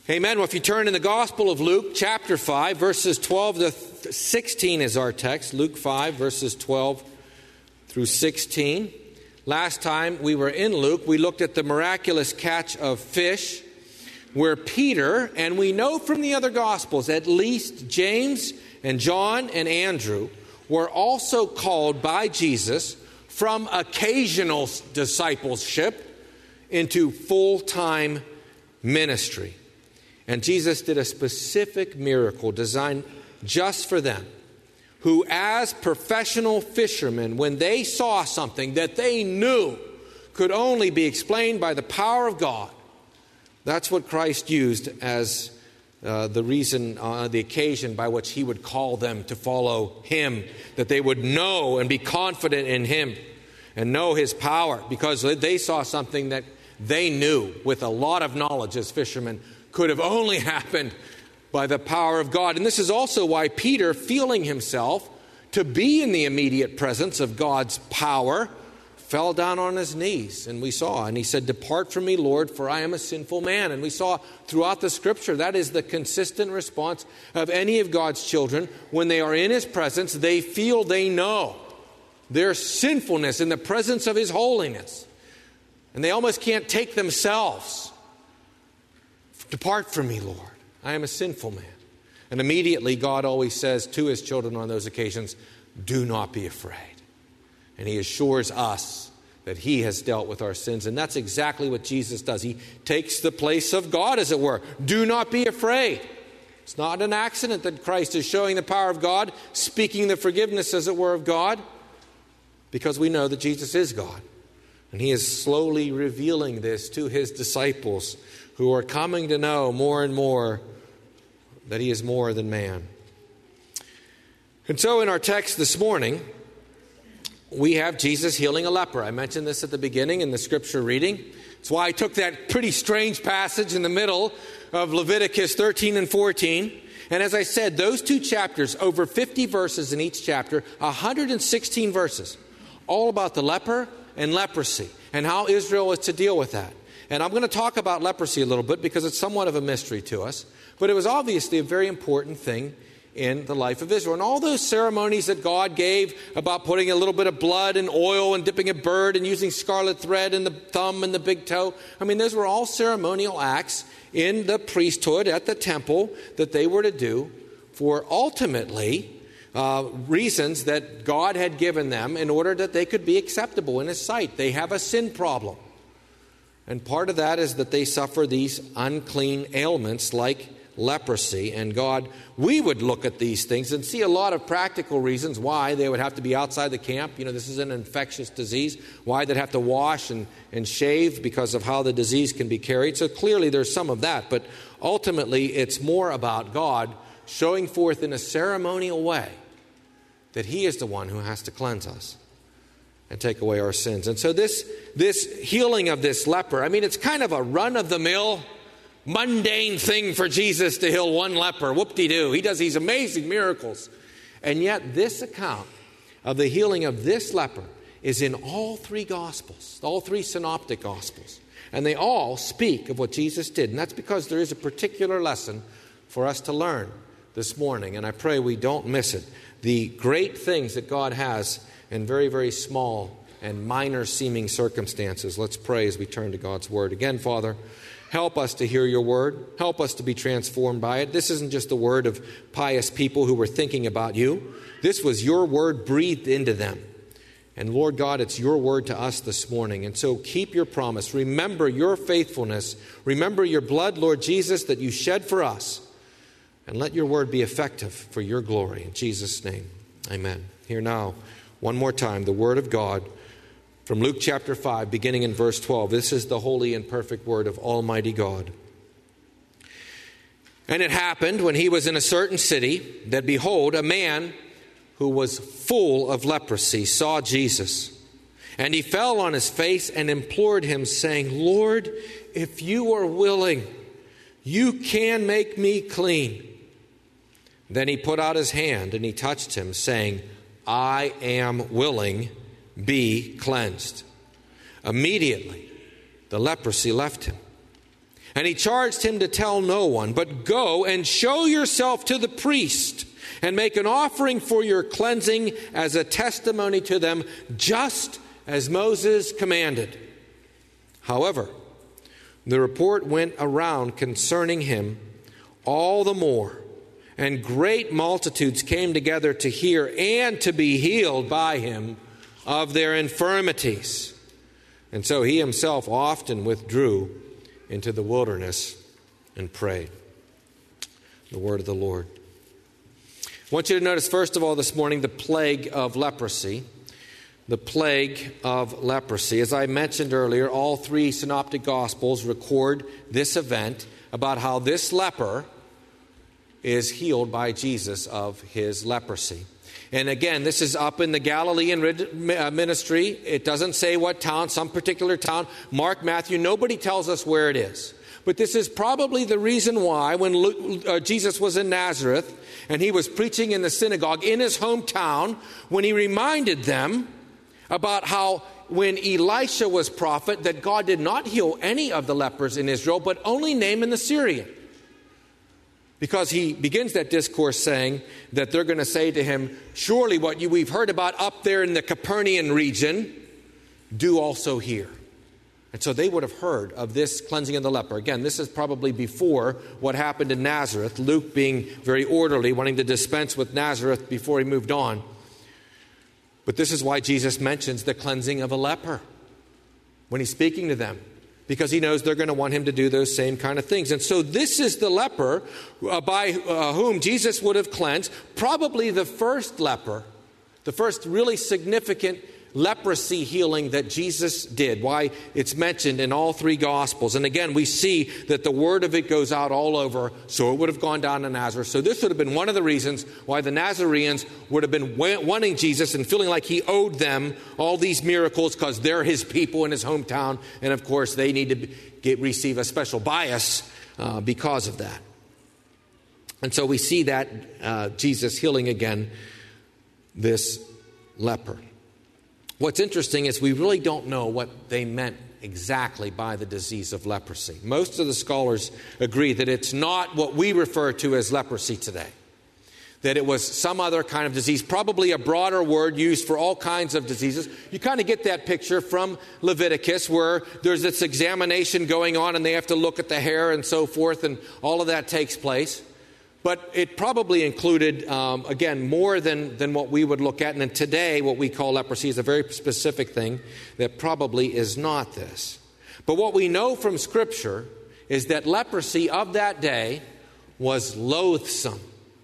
Amen. Well, if you turn in the Gospel of Luke, chapter 5, verses 12 to 16 is our text. Luke 5, verses 12 through 16. Last time we were in Luke, we looked at the miraculous catch of fish, where Peter, and we know from the other Gospels, at least James and John and Andrew, were also called by Jesus from occasional discipleship into full-time ministry. And Jesus did a specific miracle designed just for them, who as professional fishermen, when they saw something that they knew could only be explained by the power of God, that's what Christ used as the reason, the occasion by which he would call them to follow him, that they would know and be confident in him and know his power, because they saw something that they knew with a lot of knowledge as fishermen could have only happened by the power of God. And this is also why Peter, feeling himself to be in the immediate presence of God's power, fell down on his knees. And we saw, and he said, "Depart from me, Lord, for I am a sinful man." And we saw throughout the scripture, that is the consistent response of any of God's children. When they are in his presence, they feel, they know their sinfulness in the presence of his holiness. And they almost can't take themselves. "Depart from me, Lord. I am a sinful man." And immediately God always says to his children on those occasions, "Do not be afraid." And he assures us that he has dealt with our sins. And that's exactly what Jesus does. He takes the place of God, as it were. Do not be afraid. It's not an accident that Christ is showing the power of God, speaking the forgiveness, as it were, of God, because we know that Jesus is God. And he is slowly revealing this to his disciples, who are coming to know more and more that he is more than man. And so in our text this morning, we have Jesus healing a leper. I mentioned this at the beginning in the scripture reading. That's why I took that pretty strange passage in the middle of Leviticus 13 and 14. And as I said, those two chapters, over 50 verses in each chapter, 116 verses, all about the leper and leprosy and how Israel is to deal with that. And I'm going to talk about leprosy a little bit because it's somewhat of a mystery to us. But it was obviously a very important thing in the life of Israel. And all those ceremonies that God gave about putting a little bit of blood and oil and dipping a bird and using scarlet thread in the thumb and the big toe. I mean, those were all ceremonial acts in the priesthood at the temple that they were to do for ultimately reasons that God had given them in order that they could be acceptable in his sight. They have a sin problem. And part of that is that they suffer these unclean ailments like leprosy. And God, we would look at these things and see a lot of practical reasons why they would have to be outside the camp. You know, this is an infectious disease. Why they'd have to wash and shave because of how the disease can be carried. So clearly there's some of that. But ultimately it's more about God showing forth in a ceremonial way that he is the one who has to cleanse us and take away our sins. And so this healing of this leper, I mean, it's kind of a run-of-the-mill, mundane thing for Jesus to heal one leper. Whoop-de-doo. He does these amazing miracles. And yet this account of the healing of this leper is in all three Gospels, all three synoptic Gospels. And they all speak of what Jesus did. And that's because there is a particular lesson for us to learn this morning. And I pray we don't miss it. The great things that God has in very, very small and minor seeming circumstances. Let's pray as we turn to God's Word. Again, Father, help us to hear your Word. Help us to be transformed by it. This isn't just the word of pious people who were thinking about you. This was your Word breathed into them. And Lord God, it's your word to us this morning. And so keep your promise. Remember your faithfulness. Remember your blood, Lord Jesus, that you shed for us. And let your word be effective for your glory. In Jesus' name, amen. Here now, one more time, the word of God from Luke chapter 5, beginning in verse 12. This is the holy and perfect word of Almighty God. "And it happened when he was in a certain city that, behold, a man who was full of leprosy saw Jesus. And he fell on his face and implored him, saying, 'Lord, if you are willing, you can make me clean.' Then he put out his hand and he touched him, saying, 'I am willing, be cleansed.' Immediately the leprosy left him. And he charged him to tell no one, but go and show yourself to the priest and make an offering for your cleansing as a testimony to them, just as Moses commanded. However, the report went around concerning him all the more, and great multitudes came together to hear and to be healed by him of their infirmities. And so he himself often withdrew into the wilderness and prayed. The word of the Lord. I want you to notice, first of all, this morning, the plague of leprosy. The plague of leprosy. As I mentioned earlier, all three synoptic gospels record this event about how this leper is healed by Jesus of his leprosy. And again, this is up in the Galilean ministry. It doesn't say what town, some particular town. Mark, Matthew, nobody tells us where it is. But this is probably the reason why when Jesus was in Nazareth and he was preaching in the synagogue in his hometown, when he reminded them about how when Elisha was prophet, that God did not heal any of the lepers in Israel, but only Naaman the Syrian. Because he begins that discourse saying that they're going to say to him, surely what we've heard about up there in the Capernaum region, do also here. And so they would have heard of this cleansing of the leper. Again, this is probably before what happened in Nazareth, Luke being very orderly, wanting to dispense with Nazareth before he moved on. But this is why Jesus mentions the cleansing of a leper when he's speaking to them, because he knows they're going to want him to do those same kind of things. And so this is the leper by whom Jesus would have cleansed, probably the first leper, the first really significant leprosy healing that Jesus did. Why it's mentioned in all three Gospels. And again, we see that the word of it goes out all over, so it would have gone down to Nazareth. So this would have been one of the reasons why the Nazareans would have been wanting Jesus and feeling like he owed them all these miracles because they're his people in his hometown. And of course, they need to receive a special bias because of that. And so we see that Jesus healing again this leper. What's interesting is we really don't know what they meant exactly by the disease of leprosy. Most of the scholars agree that it's not what we refer to as leprosy today. That it was some other kind of disease, probably a broader word used for all kinds of diseases. You kind of get that picture from Leviticus where there's this examination going on and they have to look at the hair and so forth, and all of that takes place. But it probably included, again, more than what we would look at. And today, what we call leprosy is a very specific thing that probably is not this. But what we know from Scripture is that leprosy of that day was loathsome.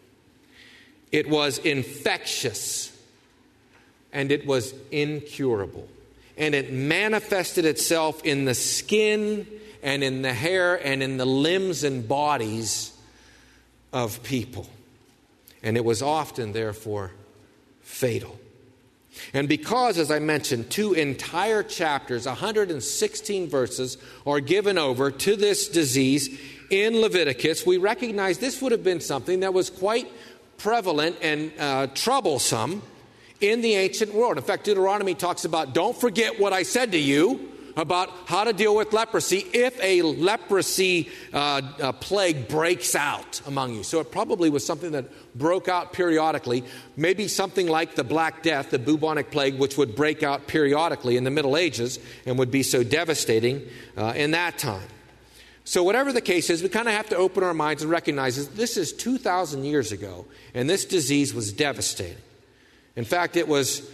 It was infectious. And it was incurable. And it manifested itself in the skin and in the hair and in the limbs and bodies of people. And it was often, therefore, fatal. And because, as I mentioned, 2 entire chapters, 116 verses, are given over to this disease in Leviticus, we recognize this would have been something that was quite prevalent and troublesome in the ancient world. In fact, Deuteronomy talks about, don't forget what I said to you about how to deal with leprosy if a leprosy plague breaks out among you. So it probably was something that broke out periodically, maybe something like the Black Death, the bubonic plague, which would break out periodically in the Middle Ages and would be so devastating in that time. So whatever the case is, we kind of have to open our minds and recognize that this is 2,000 years ago, and this disease was devastating. In fact, it was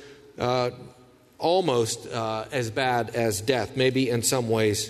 almost as bad as death, maybe in some ways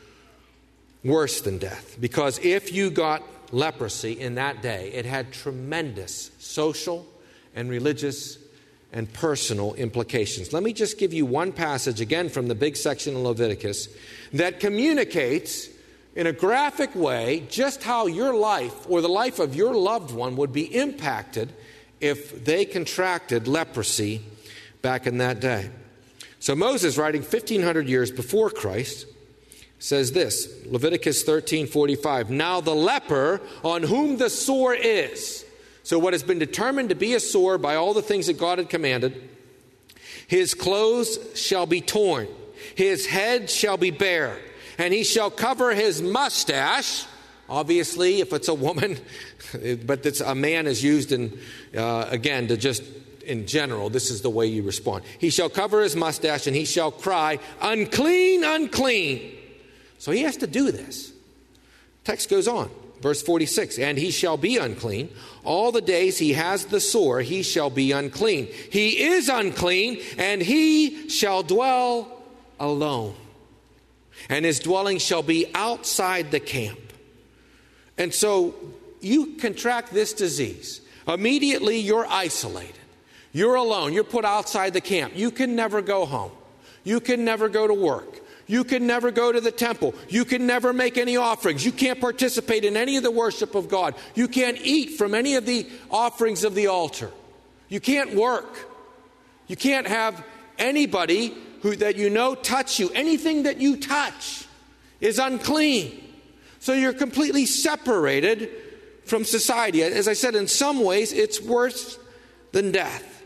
worse than death. Because if you got leprosy in that day, it had tremendous social and religious and personal implications. Let me just give you one passage, again from the big section in Leviticus, that communicates in a graphic way just how your life or the life of your loved one would be impacted if they contracted leprosy back in that day. So Moses, writing 1,500 years before Christ, says this, Leviticus 13:45, now the leper on whom the sore is, so what has been determined to be a sore by all the things that God had commanded, his clothes shall be torn, his head shall be bare, and he shall cover his mustache. Obviously, if it's a woman, but a man is used in, again, to just, in general, this is the way you respond. He shall cover his mustache, and he shall cry, unclean, unclean. So he has to do this. Text goes on. Verse 46, and he shall be unclean. All the days he has the sore, he shall be unclean. He is unclean, and he shall dwell alone. And his dwelling shall be outside the camp. And so you contract this disease. Immediately you're isolated. You're alone. You're put outside the camp. You can never go home. You can never go to work. You can never go to the temple. You can never make any offerings. You can't participate in any of the worship of God. You can't eat from any of the offerings of the altar. You can't work. You can't have anybody that you know touch you. Anything that you touch is unclean. So you're completely separated from society. As I said, in some ways, it's worse than death.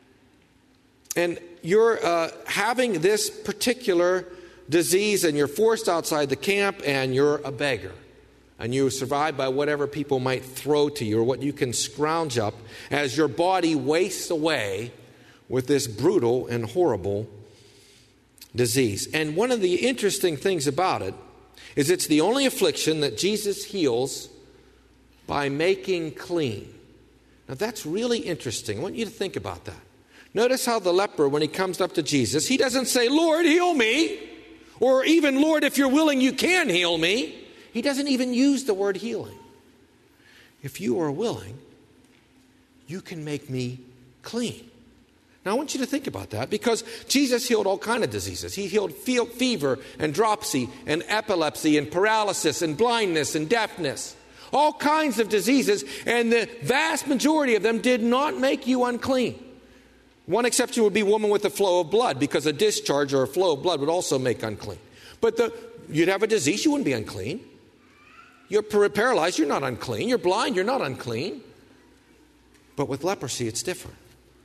And you're having this particular disease, and you're forced outside the camp, and you're a beggar. And you survive by whatever people might throw to you or what you can scrounge up as your body wastes away with this brutal and horrible disease. And one of the interesting things about it is it's the only affliction that Jesus heals by making clean. Now that's really interesting. I want you to think about that. Notice how the leper, when he comes up to Jesus, he doesn't say, Lord, heal me. Or even, Lord, if you're willing, you can heal me. He doesn't even use the word healing. If you are willing, you can make me clean. Now, I want you to think about that, because Jesus healed all kinds of diseases. He healed fever and dropsy and epilepsy and paralysis and blindness and deafness. All kinds of diseases, and the vast majority of them did not make you unclean. One exception would be a woman with a flow of blood, because a discharge or a flow of blood would also make unclean. But you'd have a disease, you wouldn't be unclean. You're paralyzed, you're not unclean. You're blind, you're not unclean. But with leprosy, it's different.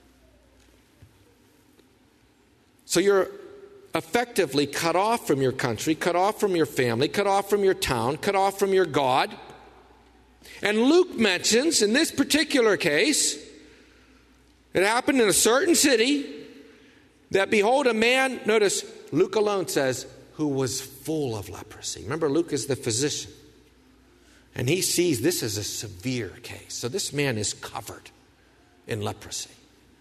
So you're effectively cut off from your country, cut off from your family, cut off from your town, cut off from your God. And Luke mentions, in this particular case, it happened in a certain city, that behold, a man, notice Luke alone says, who was full of leprosy. Remember, Luke is the physician. And he sees this as a severe case. So this man is covered in leprosy.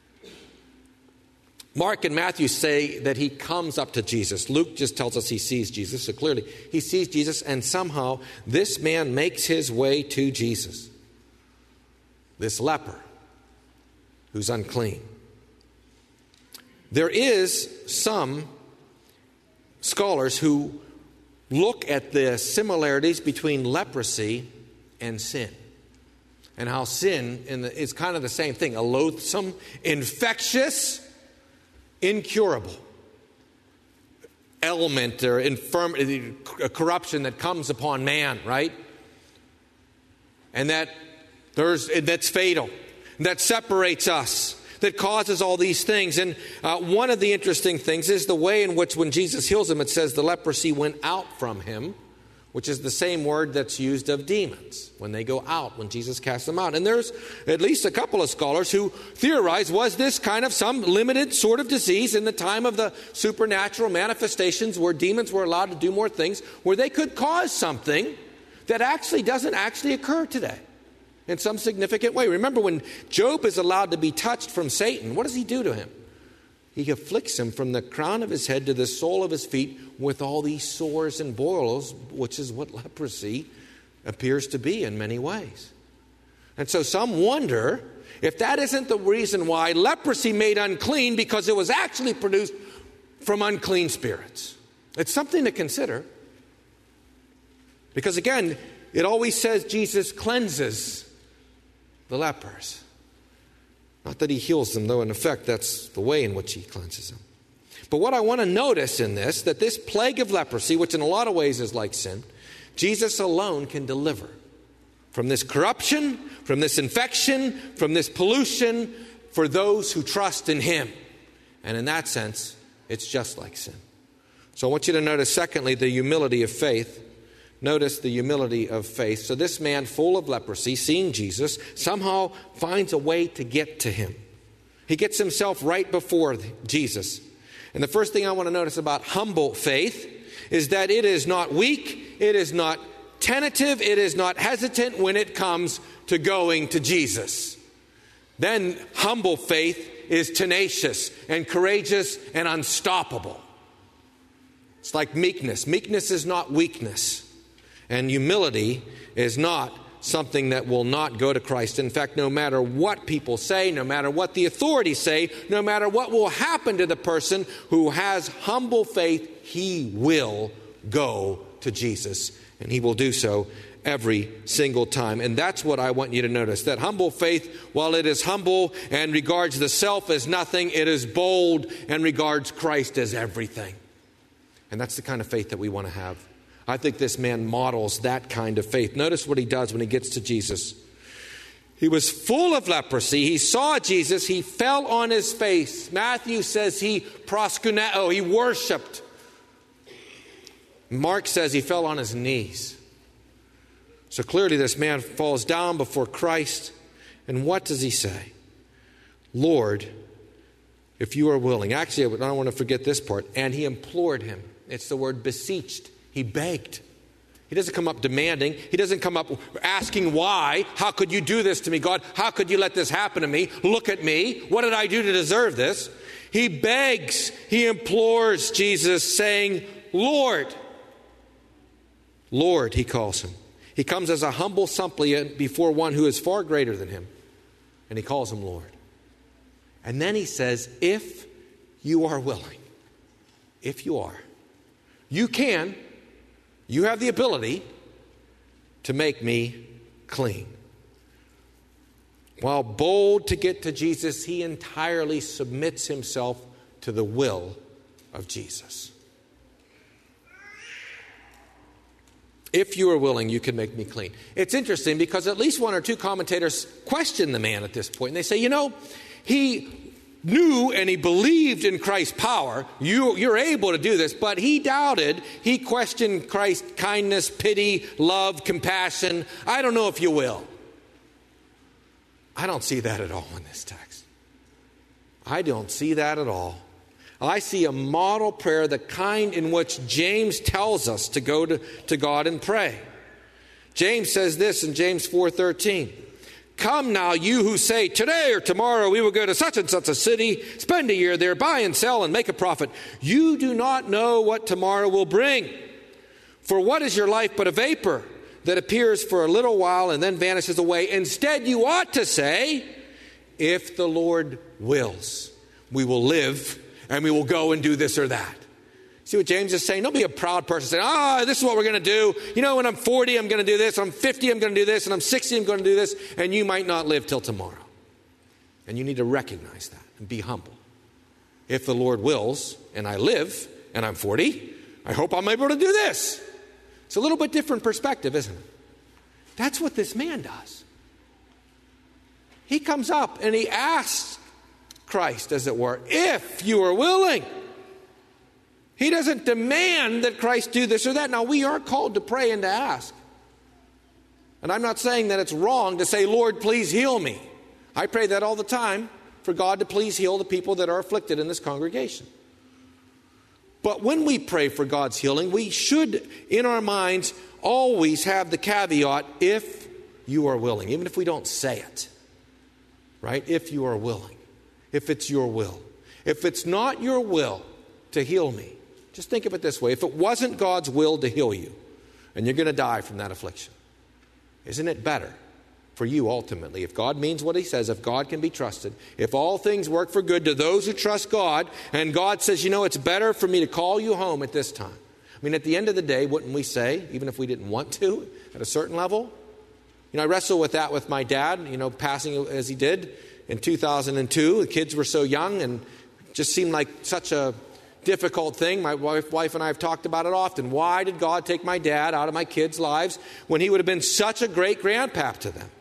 Mark and Matthew say that he comes up to Jesus. Luke just tells us he sees Jesus. So clearly he sees Jesus, and somehow this man makes his way to Jesus. This leper who's unclean. There is some scholars who look at the similarities between leprosy and sin, and how sin is kind of the same thing, a loathsome, infectious, incurable element or infirmity, corruption that comes upon man, right? And that's fatal. That separates us, that causes all these things. And one of the interesting things is the way in which when Jesus heals him, it says the leprosy went out from him, which is the same word that's used of demons when they go out, when Jesus casts them out. And there's at least a couple of scholars who theorize, was this kind of some limited sort of disease in the time of the supernatural manifestations where demons were allowed to do more things, where they could cause something that actually doesn't actually occur today in some significant way. Remember, when Job is allowed to be touched from Satan, what does he do to him? He afflicts him from the crown of his head to the sole of his feet with all these sores and boils, which is what leprosy appears to be in many ways. And so some wonder if that isn't the reason why leprosy made unclean, because it was actually produced from unclean spirits. It's something to consider. Because again, it always says Jesus cleanses the lepers. Not that he heals them, though in effect that's the way in which he cleanses them. But what I want to notice in this, that this plague of leprosy, which in a lot of ways is like sin, Jesus alone can deliver from this corruption, from this infection, from this pollution, for those who trust in him. And in that sense, it's just like sin. So I want you to notice, secondly, the humility of faith. Notice the humility of faith. So this man, full of leprosy, seeing Jesus, somehow finds a way to get to him. He gets himself right before Jesus. And the first thing I want to notice about humble faith is that it is not weak, it is not tentative, it is not hesitant when it comes to going to Jesus. Then humble faith is tenacious and courageous and unstoppable. It's like meekness. Meekness is not weakness. And humility is not something that will not go to Christ. In fact, no matter what people say, no matter what the authorities say, no matter what will happen to the person who has humble faith, he will go to Jesus. And he will do so every single time. And that's what I want you to notice. That humble faith, while it is humble and regards the self as nothing, it is bold and regards Christ as everything. And that's the kind of faith that we want to have. I think this man models that kind of faith. Notice what he does when he gets to Jesus. He was full of leprosy. He saw Jesus. He fell on his face. Matthew says he proskuneo, he worshipped. Mark says he fell on his knees. So clearly this man falls down before Christ. And what does he say? Lord, if you are willing. Actually, I don't want to forget this part. And he implored him. It's the word beseeched. He begged. He doesn't come up demanding. He doesn't come up asking why. How could you do this to me, God? How could you let this happen to me? Look at me. What did I do to deserve this? He begs. He implores Jesus, saying, Lord. Lord, he calls him. He comes as a humble suppliant before one who is far greater than him. And he calls him Lord. And then he says, if you are willing, if you are, you can. You have the ability to make me clean. While bold to get to Jesus, he entirely submits himself to the will of Jesus. If you are willing, you can make me clean. It's interesting because at least one or two commentators question the man at this point. And they say, he knew and he believed in Christ's power. You're able to do this, but he doubted. He questioned Christ's kindness, pity, love, compassion. I don't know if you will. I don't see that at all in this text. I don't see that at all. I see a model prayer, the kind in which James tells us to go to God and pray. James says this in James 4:13. Come now, you who say, today or tomorrow we will go to such and such a city, spend a year there, buy and sell and make a profit. You do not know what tomorrow will bring. For what is your life but a vapor that appears for a little while and then vanishes away? Instead, you ought to say, if the Lord wills, we will live and we will go and do this or that. See what James is saying? Don't be a proud person saying, this is what we're going to do. When I'm 40, I'm going to do this. I'm 50, I'm going to do this. And I'm 60, I'm going to do this. And you might not live till tomorrow. And you need to recognize that and be humble. If the Lord wills and I live and I'm 40, I hope I'm able to do this. It's a little bit different perspective, isn't it? That's what this man does. He comes up and he asks Christ, as it were, if you are willing. He doesn't demand that Christ do this or that. Now, we are called to pray and to ask. And I'm not saying that it's wrong to say, Lord, please heal me. I pray that all the time for God to please heal the people that are afflicted in this congregation. But when we pray for God's healing, we should, in our minds, always have the caveat, if you are willing, even if we don't say it. Right? If you are willing. If it's your will. If it's not your will to heal me, just think of it this way. If it wasn't God's will to heal you, and you're going to die from that affliction, isn't it better for you ultimately, if God means what he says, if God can be trusted, if all things work for good to those who trust God, and God says, it's better for me to call you home at this time. At the end of the day, wouldn't we say, even if we didn't want to, at a certain level? I wrestle with that with my dad, passing as he did in 2002. The kids were so young and just seemed like such a difficult thing. My wife and I have talked about it often. Why did God take my dad out of my kids' lives when he would have been such a great grandpap to them?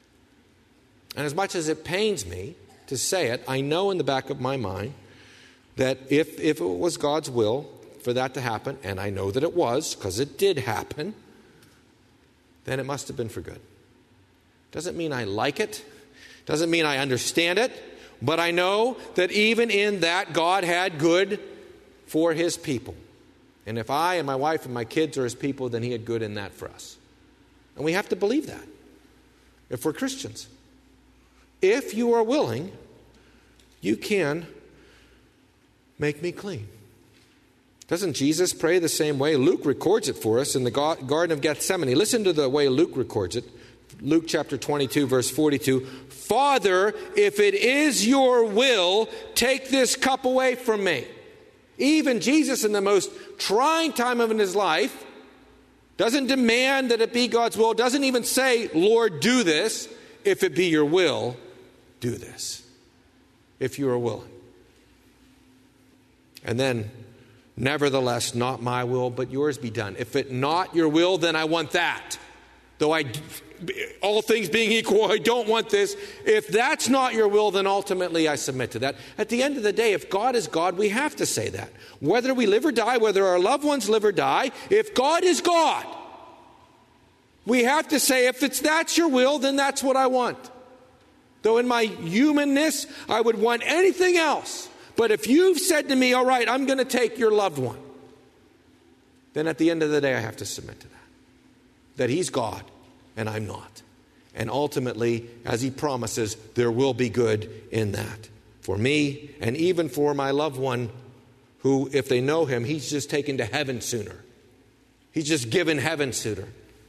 And as much as it pains me to say it, I know in the back of my mind that if it was God's will for that to happen, and I know that it was, because it did happen, then it must have been for good. Doesn't mean I like it. Doesn't mean I understand it. But I know that even in that, God had good for his people. And if I and my wife and my kids are his people, then he had good in that for us. And we have to believe that if we're Christians. If you are willing, you can make me clean. Doesn't Jesus pray the same way? Luke records it for us in the Garden of Gethsemane. Listen to the way Luke records it. Luke chapter 22, verse 42. Father, if it is your will, take this cup away from me. Even Jesus, in the most trying time of his life, doesn't demand that it be God's will, doesn't even say, Lord, do this. If it be your will, do this. If you are willing. And then, nevertheless, not my will, but yours be done. If it not your will, then I want that. Though all things being equal, I don't want this. If that's not your will, then ultimately I submit to that. At the end of the day, if God is God, we have to say that. Whether we live or die, whether our loved ones live or die, if God is God, we have to say, if that's your will, then that's what I want. Though in my humanness, I would want anything else. But if you've said to me, all right, I'm going to take your loved one, then at the end of the day, I have to submit to that. That he's God and I'm not. And ultimately, as he promises, there will be good in that. For me and even for my loved one who, if they know him, he's just taken to heaven sooner. He's just given heaven sooner.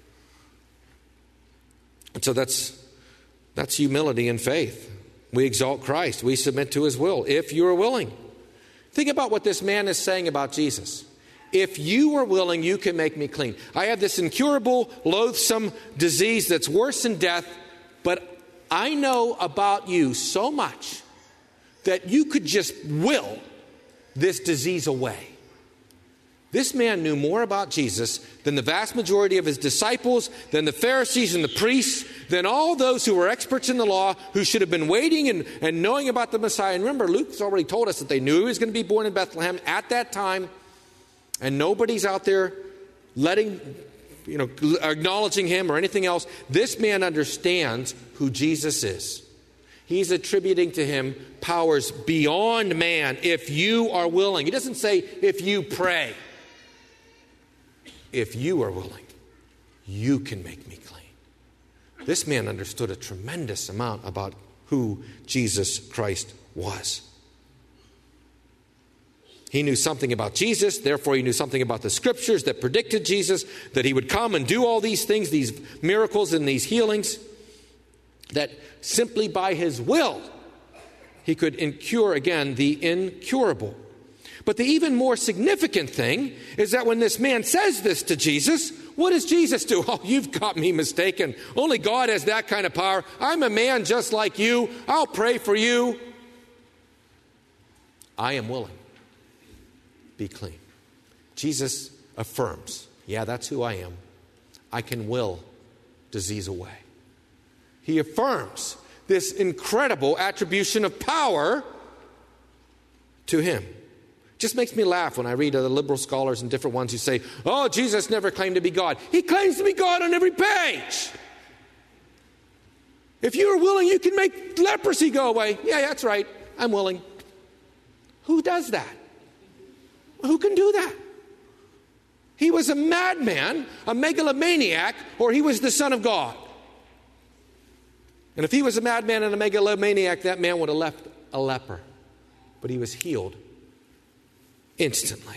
And so that's humility and faith. We exalt Christ. We submit to his will, if you are willing. Think about what this man is saying about Jesus. If you are willing, you can make me clean. I have this incurable, loathsome disease that's worse than death, but I know about you so much that you could just will this disease away. This man knew more about Jesus than the vast majority of his disciples, than the Pharisees and the priests, than all those who were experts in the law, who should have been waiting and knowing about the Messiah. And remember, Luke's already told us that they knew he was going to be born in Bethlehem at that time. And nobody's out there acknowledging him or anything else. This man understands who Jesus is. He's attributing to him powers beyond man if you are willing. He doesn't say if you pray. If you are willing, you can make me clean. This man understood a tremendous amount about who Jesus Christ was. He knew something about Jesus, therefore he knew something about the scriptures that predicted Jesus, that he would come and do all these things, these miracles and these healings, that simply by his will he could cure again the incurable. But the even more significant thing is that when this man says this to Jesus, what does Jesus do? Oh, you've got me mistaken. Only God has that kind of power. I'm a man just like you. I'll pray for you. I am willing. Be clean. Jesus affirms, yeah, that's who I am. I can will disease away. He affirms this incredible attribution of power to him. Just makes me laugh when I read the liberal scholars and different ones who say, oh, Jesus never claimed to be God. He claims to be God on every page. If you are willing, you can make leprosy go away. Yeah, that's right. I'm willing. Who does that? Who can do that? He was a madman, a megalomaniac, or he was the Son of God. And if he was a madman and a megalomaniac, that man would have left a leper. But he was healed instantly.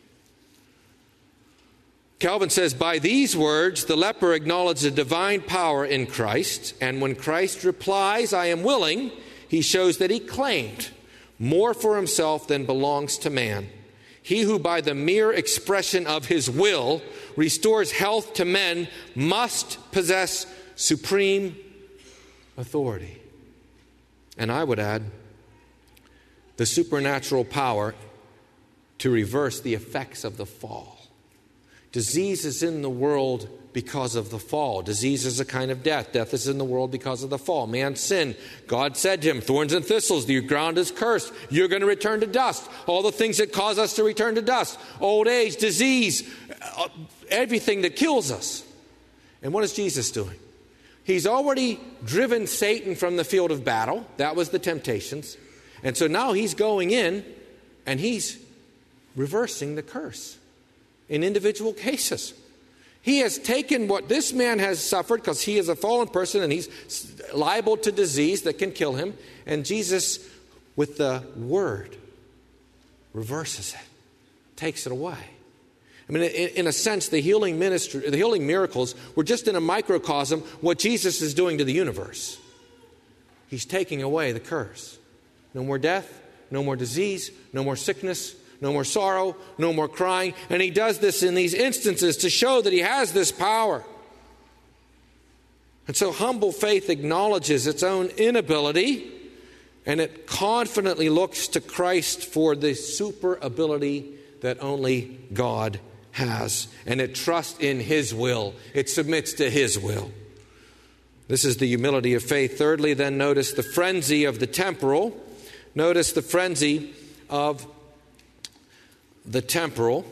Calvin says, by these words, the leper acknowledged the divine power in Christ, and when Christ replies, I am willing, he shows that he claimed more for himself than belongs to man. He who by the mere expression of his will restores health to men must possess supreme authority. And I would add, the supernatural power to reverse the effects of the fall. Disease is in the world because of the fall. Disease is a kind of death. Death is in the world because of the fall. Man sinned. God said to him, thorns and thistles, the ground is cursed. You're going to return to dust. All the things that cause us to return to dust. Old age, disease, everything that kills us. And what is Jesus doing? He's already driven Satan from the field of battle. That was the temptations. And so now he's going in and he's reversing the curse in individual cases. He has taken what this man has suffered because he is a fallen person and he's liable to disease that can kill him. And Jesus, with the word, reverses it, takes it away. I mean, in a sense, the healing ministry, the healing miracles were just in a microcosm what Jesus is doing to the universe. He's taking away the curse. No more death, no more disease, no more sickness, no more sorrow, no more crying. And he does this in these instances to show that he has this power. And so humble faith acknowledges its own inability, and it confidently looks to Christ for the super ability that only God has. And it trusts in his will. It submits to his will. This is the humility of faith. Thirdly, then notice the frenzy of the temporal. Notice the frenzy of the temporal.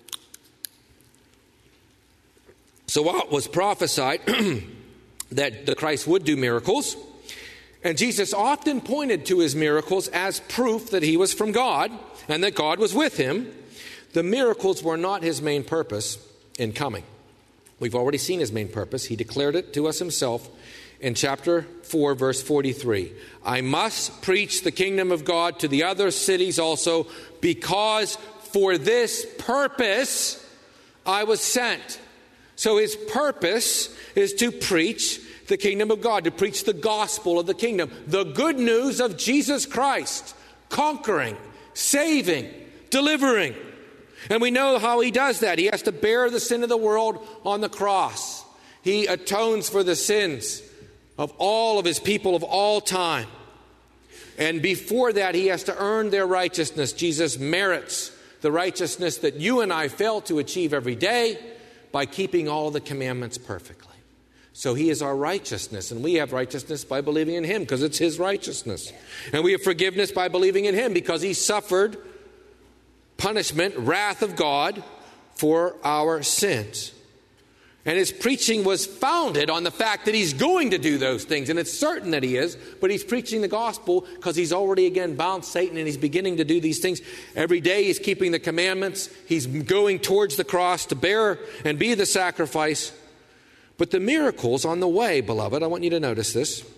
So what was prophesied that the Christ would do miracles, and Jesus often pointed to his miracles as proof that he was from God and that God was with him. The miracles were not his main purpose in coming. We've already seen his main purpose. He declared it to us himself in chapter 4, verse 43. I must preach the kingdom of God to the other cities also, because for this purpose I was sent. So his purpose is to preach the kingdom of God, to preach the gospel of the kingdom, the good news of Jesus Christ, conquering, saving, delivering. And we know how he does that. He has to bear the sin of the world on the cross. He atones for the sins of all of his people of all time. And before that, he has to earn their righteousness. Jesus merits the righteousness that you and I fail to achieve every day by keeping all the commandments perfectly. So he is our righteousness, and we have righteousness by believing in him because it's his righteousness. And we have forgiveness by believing in him because he suffered punishment, wrath of God for our sins. And his preaching was founded on the fact that he's going to do those things. And it's certain that he is, but he's preaching the gospel because he's already again bound Satan and he's beginning to do these things. Every day he's keeping the commandments. He's going towards the cross to bear and be the sacrifice. But the miracles on the way, beloved, I want you to notice this,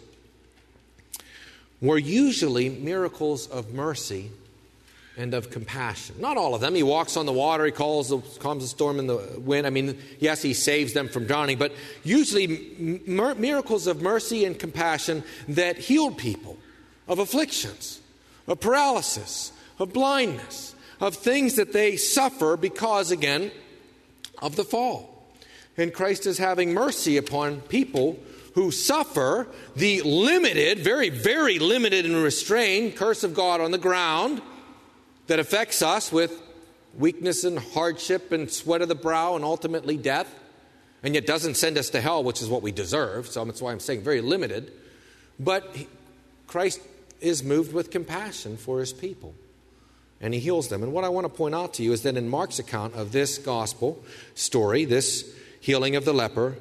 were usually miracles of mercy and of compassion. Not all of them. He walks on the water, he calms the storm and the wind. I mean, yes, he saves them from drowning, but usually miracles of mercy and compassion that healed people of afflictions, of paralysis, of blindness, of things that they suffer because, again, of the fall. And Christ is having mercy upon people who suffer the limited, very, very limited and restrained curse of God on the ground that affects us with weakness and hardship and sweat of the brow and ultimately death, and yet doesn't send us to hell, which is what we deserve. So that's why I'm saying very limited. But Christ is moved with compassion for his people, and he heals them. And what I want to point out to you is that in Mark's account of this gospel story, this healing of the leper,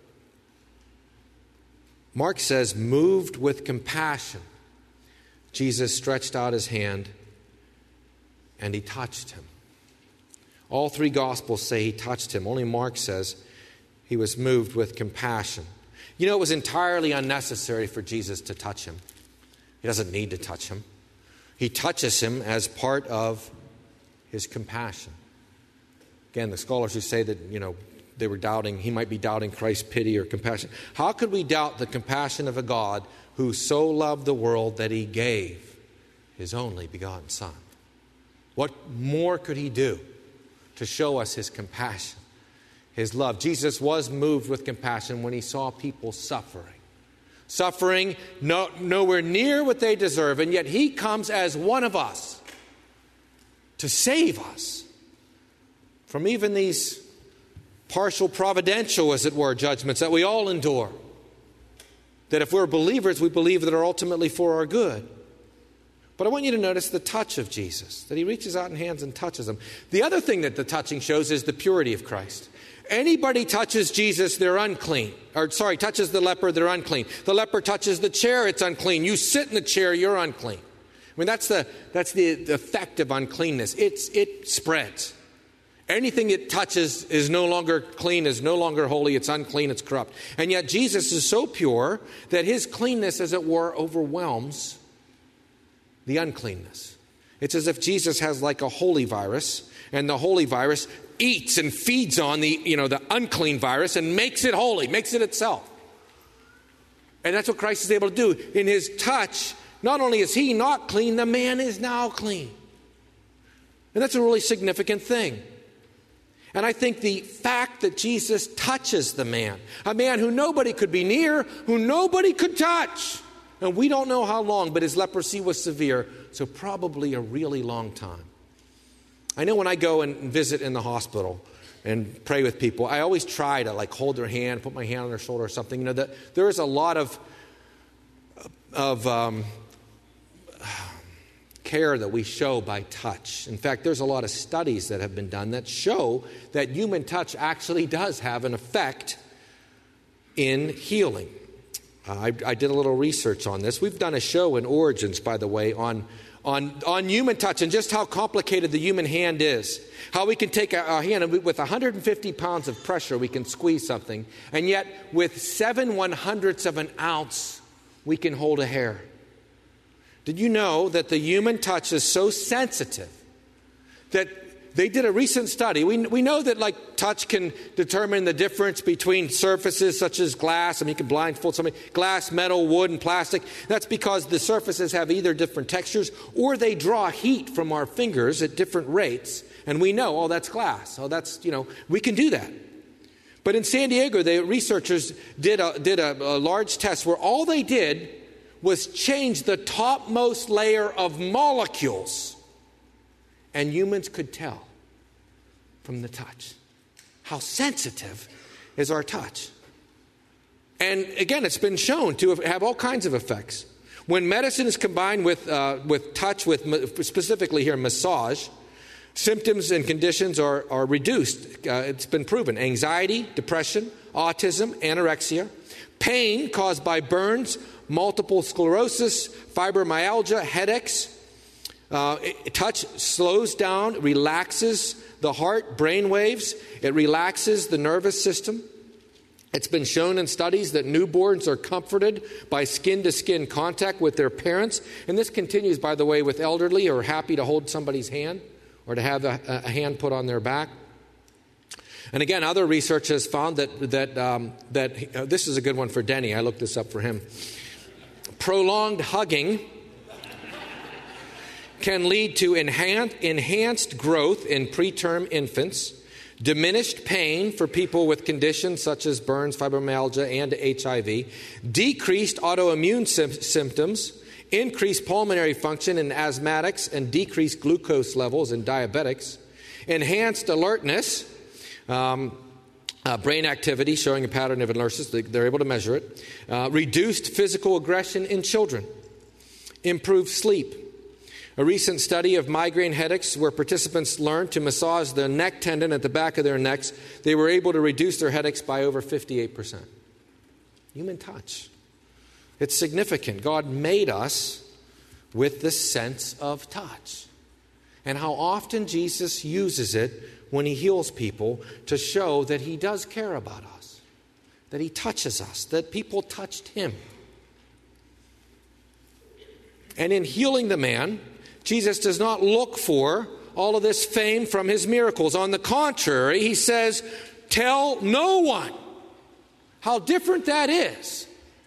Mark says, moved with compassion, Jesus stretched out his hand and he touched him. All three Gospels say he touched him. Only Mark says he was moved with compassion. You know, it was entirely unnecessary for Jesus to touch him. He doesn't need to touch him. He touches him as part of his compassion. Again, the scholars who say that, they were doubting, he might be doubting Christ's pity or compassion. How could we doubt the compassion of a God who so loved the world that he gave his only begotten Son? What more could he do to show us his compassion, his love? Jesus was moved with compassion when he saw people suffering nowhere near what they deserve, and yet he comes as one of us to save us from even these partial providential, as it were, judgments that we all endure. That if we're believers, we believe that are ultimately for our good. But I want you to notice the touch of Jesus, that he reaches out in hands and touches them. The other thing that the touching shows is the purity of Christ. Anybody touches Jesus, they're unclean. Touches the leper, they're unclean. The leper touches the chair, it's unclean. You sit in the chair, you're unclean. I mean, that's the effect of uncleanness. It spreads. Anything it touches is no longer clean, is no longer holy, it's unclean, it's corrupt. And yet Jesus is so pure that his cleanness, as it were, overwhelms the uncleanness. It's as if Jesus has like a holy virus, and the holy virus eats and feeds on the unclean virus and makes it holy, makes it itself. And that's what Christ is able to do. In his touch, not only is he not clean, the man is now clean. And that's a really significant thing. And I think the fact that Jesus touches the man, a man who nobody could be near, who nobody could touch, and we don't know how long, but his leprosy was severe, so probably a really long time. I know when I go and visit in the hospital and pray with people, I always try to hold their hand, put my hand on their shoulder or something. That there is a lot of care that we show by touch. In fact, there's a lot of studies that have been done that show that human touch actually does have an effect in healing. I did a little research on this. We've done a show in Origins, by the way, on human touch and just how complicated the human hand is. How we can take our hand and with 150 pounds of pressure, we can squeeze something. And yet, with 7/100ths of an ounce, we can hold a hair. Did you know that the human touch is so sensitive that they did a recent study? We know that touch can determine the difference between surfaces such as glass. I mean, you can blindfold somebody. Glass, metal, wood, and plastic. That's because the surfaces have either different textures or they draw heat from our fingers at different rates. And we know, oh, that's glass. Oh, that's, we can do that. But in San Diego, the researchers did a large test where all they did was change the topmost layer of molecules. And humans could tell from the touch. How sensitive is our touch? And again, it's been shown to have all kinds of effects. When medicine is combined with touch, with specifically here massage, symptoms and conditions are reduced. It's been proven. Anxiety, depression, autism, anorexia, pain caused by burns, multiple sclerosis, fibromyalgia, headaches. Touch slows down, relaxes the heart, brain waves. It relaxes the nervous system. It's been shown in studies that newborns are comforted by skin-to-skin contact with their parents. And this continues, by the way, with elderly who are happy to hold somebody's hand or to have a hand put on their back. And again, other research has found that this is a good one for Denny. I looked this up for him. Prolonged hugging can lead to enhanced growth in preterm infants, diminished pain for people with conditions such as burns, fibromyalgia, and HIV, decreased autoimmune symptoms, increased pulmonary function in asthmatics, and decreased glucose levels in diabetics, enhanced alertness, brain activity showing a pattern of alertness, they're able to measure it, reduced physical aggression in children, improved sleep. A recent study of migraine headaches where participants learned to massage the neck tendon at the back of their necks, they were able to reduce their headaches by over 58%. Human touch. It's significant. God made us with this sense of touch. And how often Jesus uses it when he heals people to show that he does care about us, that he touches us, that people touched him. And in healing the man, Jesus does not look for all of this fame from his miracles. On the contrary, he says, tell no one. How different that is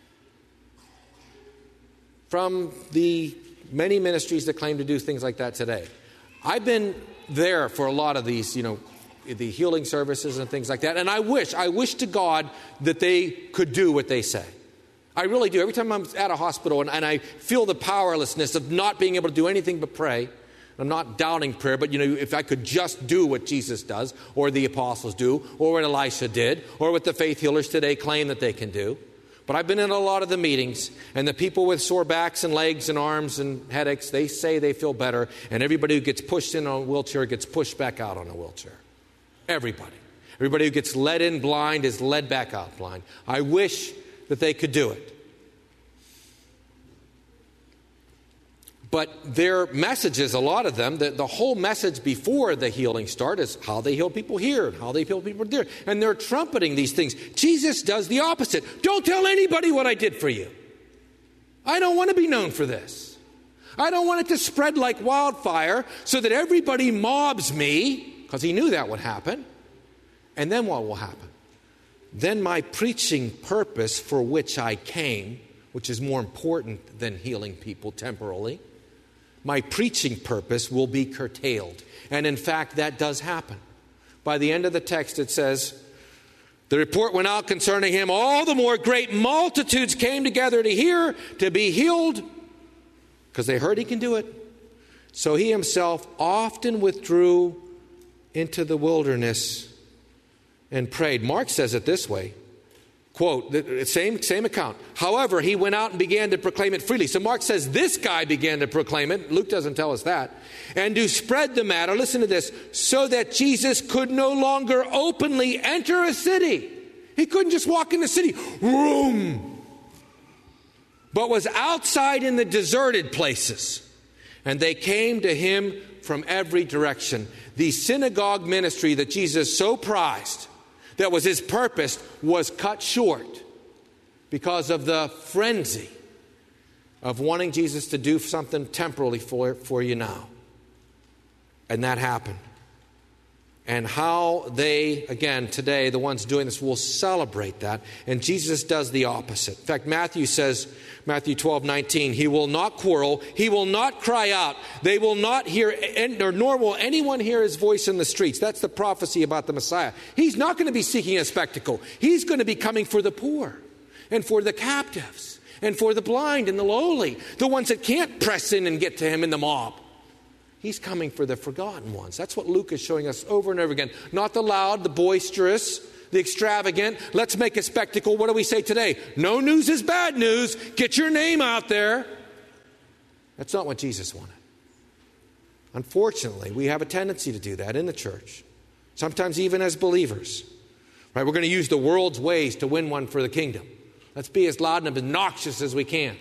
from the many ministries that claim to do things like that today. I've been there for a lot of these, the healing services and things like that. And I wish to God that they could do what they say. I really do. Every time I'm at a hospital and I feel the powerlessness of not being able to do anything but pray, I'm not doubting prayer, but if I could just do what Jesus does, or the apostles do, or what Elisha did, or what the faith healers today claim that they can do. But I've been in a lot of the meetings, and the people with sore backs and legs and arms and headaches, they say they feel better, and everybody who gets pushed in on a wheelchair gets pushed back out on a wheelchair. Everybody. Everybody who gets led in blind is led back out blind. I wish that they could do it. But their messages, a lot of them, the whole message before the healing start is how they heal people here and how they heal people there. And they're trumpeting these things. Jesus does the opposite. Don't tell anybody what I did for you. I don't want to be known for this. I don't want it to spread like wildfire so that everybody mobs me, because he knew that would happen. And then what will happen? Then my preaching purpose for which I came, which is more important than healing people temporarily, my preaching purpose will be curtailed. And in fact, that does happen. By the end of the text, it says, the report went out concerning him. All the more great multitudes came together to hear, to be healed, because they heard he can do it. So he himself often withdrew into the wilderness and prayed. Mark says it this way. Quote, the same account. However, he went out and began to proclaim it freely. So Mark says this guy began to proclaim it. Luke doesn't tell us that. And to spread the matter, listen to this, so that Jesus could no longer openly enter a city. He couldn't just walk in the city, room, but was outside in the deserted places. And they came to him from every direction. The synagogue ministry that Jesus so prized, that was his purpose, was cut short because of the frenzy of wanting Jesus to do something temporally for you now. And that happened. And how they, again, today, the ones doing this will celebrate that. And Jesus does the opposite. In fact, Matthew says, Matthew 12:19, he will not quarrel, he will not cry out, they will not hear, nor will anyone hear his voice in the streets. That's the prophecy about the Messiah. He's not going to be seeking a spectacle. He's going to be coming for the poor and for the captives and for the blind and the lowly, the ones that can't press in and get to him in the mob. He's coming for the forgotten ones. That's what Luke is showing us over and over again. Not the loud, the boisterous, the extravagant. Let's make a spectacle. What do we say today? No news is bad news. Get your name out there. That's not what Jesus wanted. Unfortunately, we have a tendency to do that in the church. Sometimes even as believers. Right? We're going to use the world's ways to win one for the kingdom. Let's be as loud and obnoxious as we can.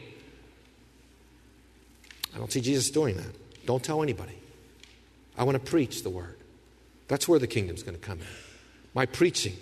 I don't see Jesus doing that. Don't tell anybody. I want to preach the word. That's where the kingdom's going to come in. My preaching.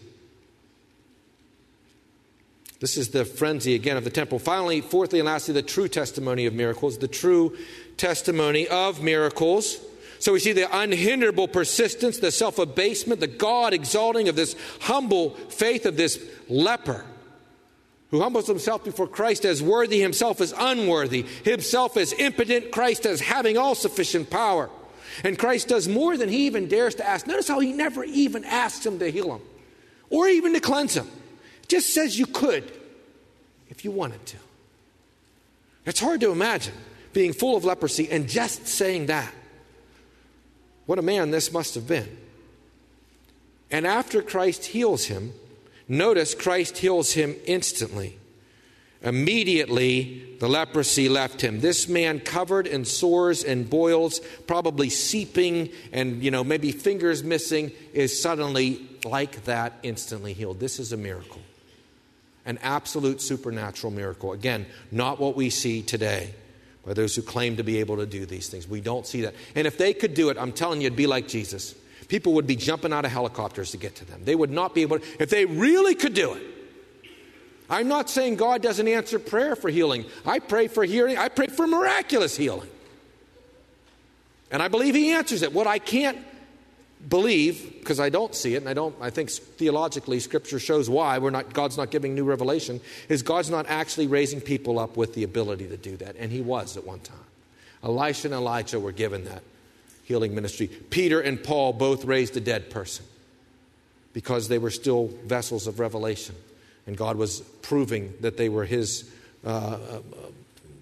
This is the frenzy again of the temple. Finally, fourthly and lastly, the true testimony of miracles. The true testimony of miracles. So we see the unhinderable persistence, the self-abasement, the God-exalting of this humble faith of this leper, who humbles himself before Christ as worthy, himself as unworthy, himself as impotent, Christ as having all sufficient power. And Christ does more than he even dares to ask. Notice how he never even asks him to heal him or even to cleanse him. Just says you could if you wanted to. It's hard to imagine being full of leprosy and just saying that. What a man this must have been. And after Christ heals him, notice Christ heals him instantly. Immediately, the leprosy left him. This man covered in sores and boils, probably seeping and, maybe fingers missing, is suddenly like that instantly healed. This is a miracle. An absolute supernatural miracle. Again, not what we see today by those who claim to be able to do these things. We don't see that. And if they could do it, I'm telling you, it'd be like Jesus. People would be jumping out of helicopters to get to them. They would not be able to, if they really could do it. I'm not saying God doesn't answer prayer for healing. I pray for healing. I pray for miraculous healing. And I believe he answers it. What I can't believe, because I don't see it, and I think theologically Scripture shows why God's not giving new revelation, is God's not actually raising people up with the ability to do that. And he was at one time. Elisha and Elijah were given that healing ministry. Peter and Paul both raised a dead person because they were still vessels of revelation. And God was proving that they were his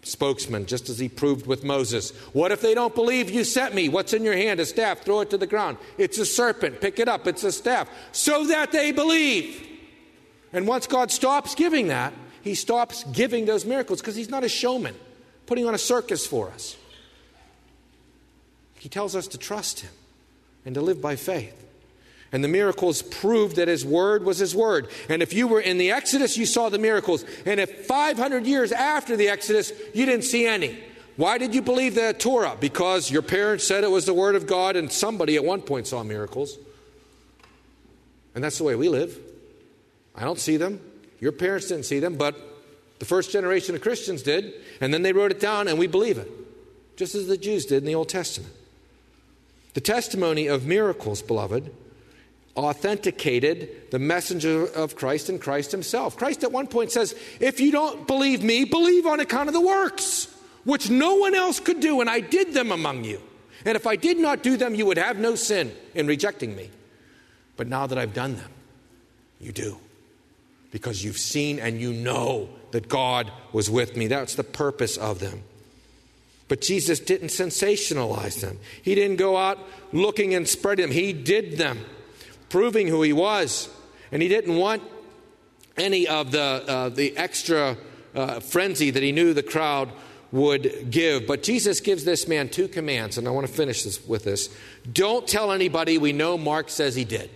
spokesman, just as he proved with Moses. What if they don't believe you sent me? What's in your hand? A staff. Throw it to the ground. It's a serpent. Pick it up. It's a staff. So that they believe. And once God stops giving that, he stops giving those miracles because he's not a showman putting on a circus for us. He tells us to trust him and to live by faith. And the miracles proved that his word was his word. And if you were in the Exodus, you saw the miracles. And if 500 years after the Exodus, you didn't see any. Why did you believe the Torah? Because your parents said it was the word of God and somebody at one point saw miracles. And that's the way we live. I don't see them. Your parents didn't see them, but the first generation of Christians did. And then they wrote it down and we believe it. Just as the Jews did in the Old Testament. The testimony of miracles, beloved, authenticated the messenger of Christ and Christ himself. Christ at one point says, if you don't believe me, believe on account of the works, which no one else could do, and I did them among you. And if I did not do them, you would have no sin in rejecting me. But now that I've done them, you do. Because you've seen and you know that God was with me. That's the purpose of them. But Jesus didn't sensationalize them. He didn't go out looking and spreading them. He did them, proving who he was. And he didn't want any of the extra frenzy that he knew the crowd would give. But Jesus gives this man two commands, and I want to finish with this. Don't tell anybody. We know Mark says he did.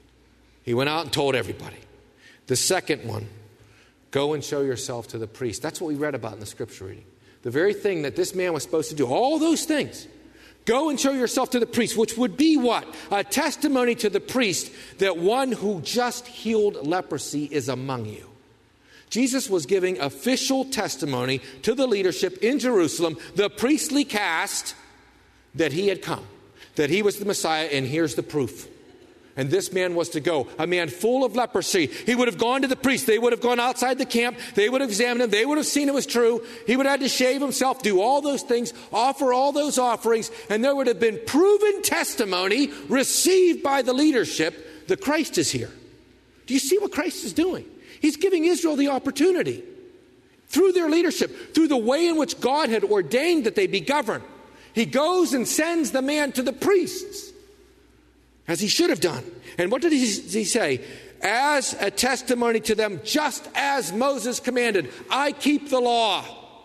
He went out and told everybody. The second one, go and show yourself to the priest. That's what we read about in the scripture reading. The very thing that this man was supposed to do, all those things. Go and show yourself to the priest, which would be what? A testimony to the priest that one who just healed leprosy is among you. Jesus was giving official testimony to the leadership in Jerusalem, the priestly caste, that he had come, that he was the Messiah, and here's the proof. And this man was to go, a man full of leprosy. He would have gone to the priest. They would have gone outside the camp. They would have examined him. They would have seen it was true. He would have had to shave himself, do all those things, offer all those offerings, and there would have been proven testimony received by the leadership that Christ is here. Do you see what Christ is doing? He's giving Israel the opportunity through their leadership, through the way in which God had ordained that they be governed. He goes and sends the man to the priests, as he should have done. And what did he say? As a testimony to them, just as Moses commanded, I keep the law.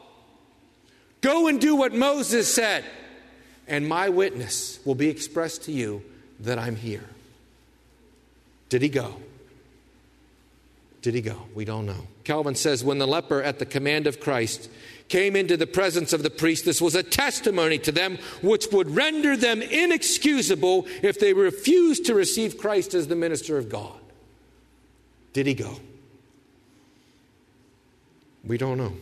Go and do what Moses said, and my witness will be expressed to you that I'm here. Did he go? Did he go? We don't know. Calvin says, when the leper at the command of Christ came into the presence of the priest, this was a testimony to them which would render them inexcusable if they refused to receive Christ as the minister of God. Did he go? We don't know.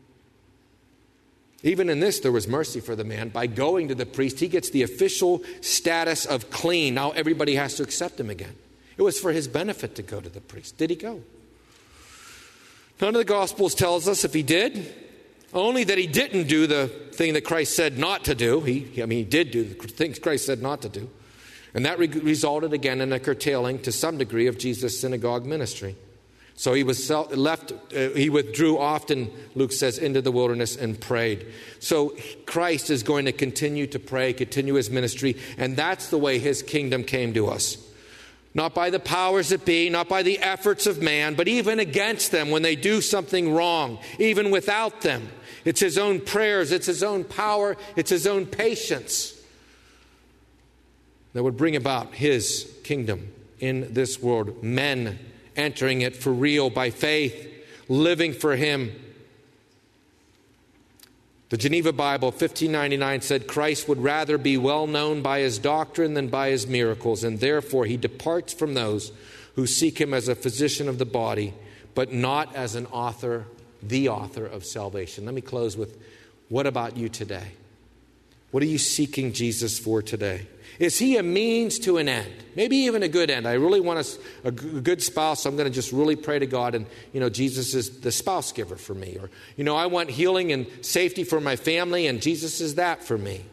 Even in this, there was mercy for the man. By going to the priest, he gets the official status of clean. Now everybody has to accept him again. It was for his benefit to go to the priest. Did he go? None of the Gospels tells us if he did. Only that he didn't do the thing that Christ said not to do. He did do the things Christ said not to do. And that resulted again in a curtailing to some degree of Jesus' synagogue ministry. So he was he withdrew often, Luke says, into the wilderness and prayed. So Christ is going to continue to pray, continue his ministry, and that's the way his kingdom came to us. Not by the powers that be, not by the efforts of man, but even against them when they do something wrong, even without them. It's his own prayers, it's his own power, it's his own patience that would bring about his kingdom in this world. Men entering it for real by faith, living for him. The Geneva Bible, 1599, said Christ would rather be well known by his doctrine than by his miracles, and therefore he departs from those who seek him as a physician of the body, but not as an author, the author of salvation. Let me close with, what about you today? What are you seeking Jesus for today? Is he a means to an end? Maybe even a good end. I really want a good spouse, so I'm going to just really pray to God, and, Jesus is the spouse giver for me. Or, I want healing and safety for my family, and Jesus is that for me.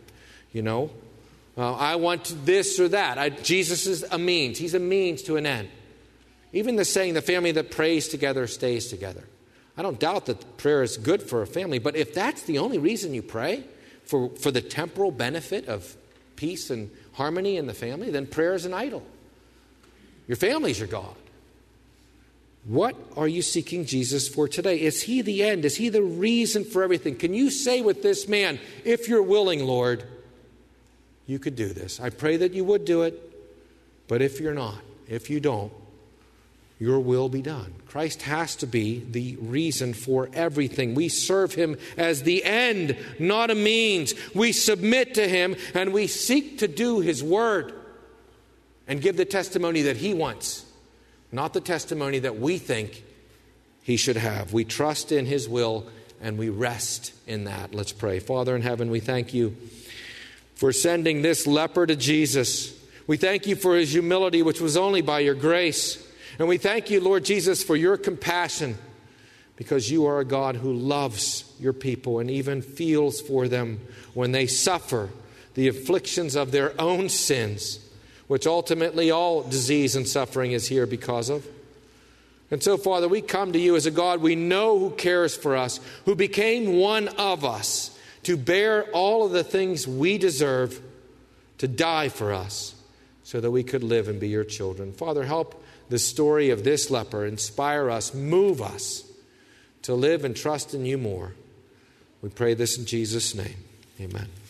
I want this or that. Jesus is a means. He's a means to an end. Even the saying, the family that prays together stays together. I don't doubt that prayer is good for a family, but if that's the only reason you pray, for the temporal benefit of peace and harmony in the family, then prayer is an idol. Your family's your God. What are you seeking Jesus for today? Is he the end? Is he the reason for everything? Can you say with this man, if you're willing, Lord, you could do this. I pray that you would do it, but if you're not, if you don't, your will be done. Christ has to be the reason for everything. We serve him as the end, not a means. We submit to him and we seek to do his word and give the testimony that he wants, not the testimony that we think he should have. We trust in his will and we rest in that. Let's pray. Father in heaven, we thank you for sending this leper to Jesus. We thank you for his humility, which was only by your grace. And we thank you, Lord Jesus, for your compassion, because you are a God who loves your people and even feels for them when they suffer the afflictions of their own sins, which ultimately all disease and suffering is here because of. And so, Father, we come to you as a God we know who cares for us, who became one of us to bear all of the things we deserve, to die for us so that we could live and be your children. Father, help the story of this leper inspire us, move us to live and trust in you more. We pray this in Jesus' name. Amen.